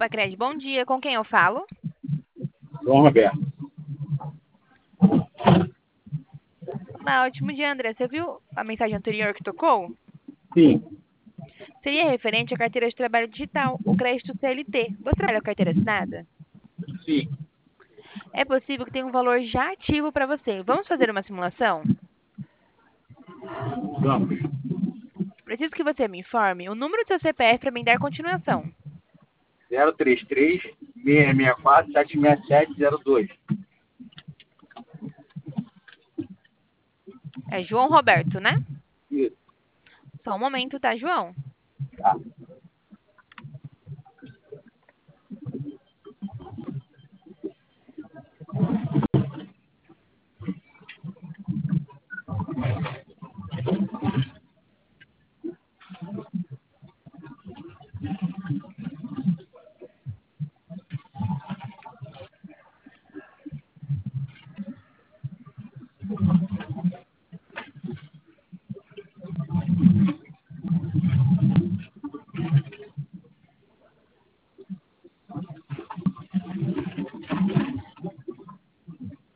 Pacred, bom dia. Com quem eu falo? João Roberto. Olá, ótimo dia, André. Você viu a mensagem anterior que tocou? Sim, Seria referente à carteira de trabalho digital, o crédito CLT. Você trabalha com carteira assinada? sim. É possível que tenha um valor já ativo para você. Vamos fazer uma simulação? Vamos. Preciso que você me informe o número do seu CPF para me dar continuação. 033-664-76702. É João Roberto, né? Isso. Só um momento, tá, João? Tá.